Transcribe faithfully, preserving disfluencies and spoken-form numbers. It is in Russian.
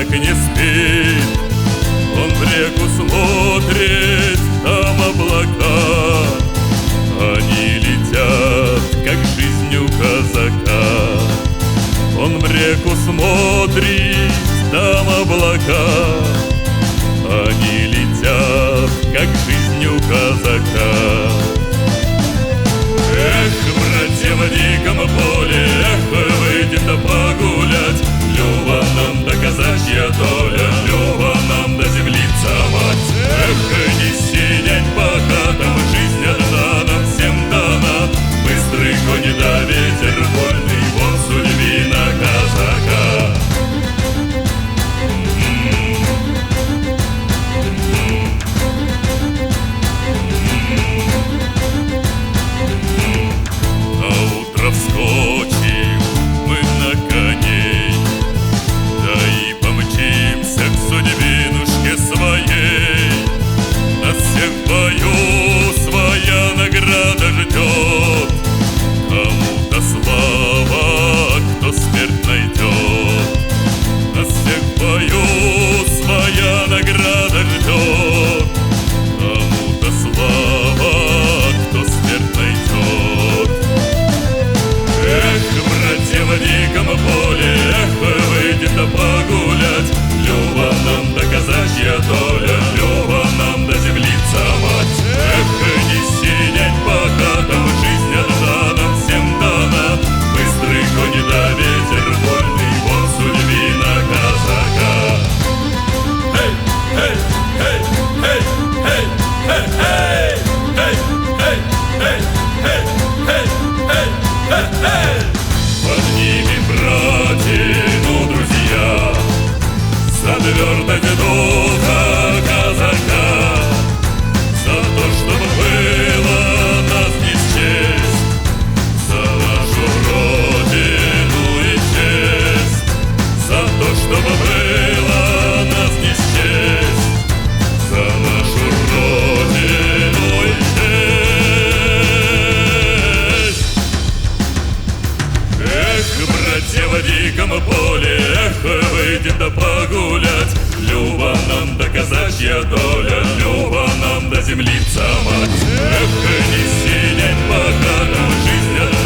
так не спит. Он в реку смотрит, там облака, они летят, как жизнь у казака. Он в реку смотрит, там облака, они летят, как жизнь у казака. Эх, братья, в диком поле, эх, выйдем да погулять. Люба нам да казачья доля, люба нам да землица мать. Эх, не сидеть по хатам, жизнь одна нам всем дана. Быстрый конь да ветер вольный, вот судьбина казака. Вскочим мы на коней, да и помчимся к судьбинушке своей. Нас всех в бою своя награда ждет, кому-то слава, кто смерть найдет. Нас всех в бою своя награда ждет, кому-то слава, кто смерть найдет. Эх, братья, в диком поле, эх, выйдем да погулять. Люба нам да казачья доля, люба нам да землица мать. Эх, не сидеть по хатам, жизнь одна нам всем дана. Быстрый конь да ветер вольный, вот судьбина казака. Эй, эй, эй, эй, эй, эй, эй, эй, эй, эй, эй, эй, эй. Поднимем, братья, ну, друзья, за твердость духа казака, за то, чтобы было нас не счесть, за нашу родину и честь, за то, чтобы было нас не счесть, за нашу родину и честь. Эх, братья, в диком поле, эх, выйдем да погулять. Люба нам да казачья доля, люба нам да землица мать. Эх, не сидеть по хатам, жизнь одна.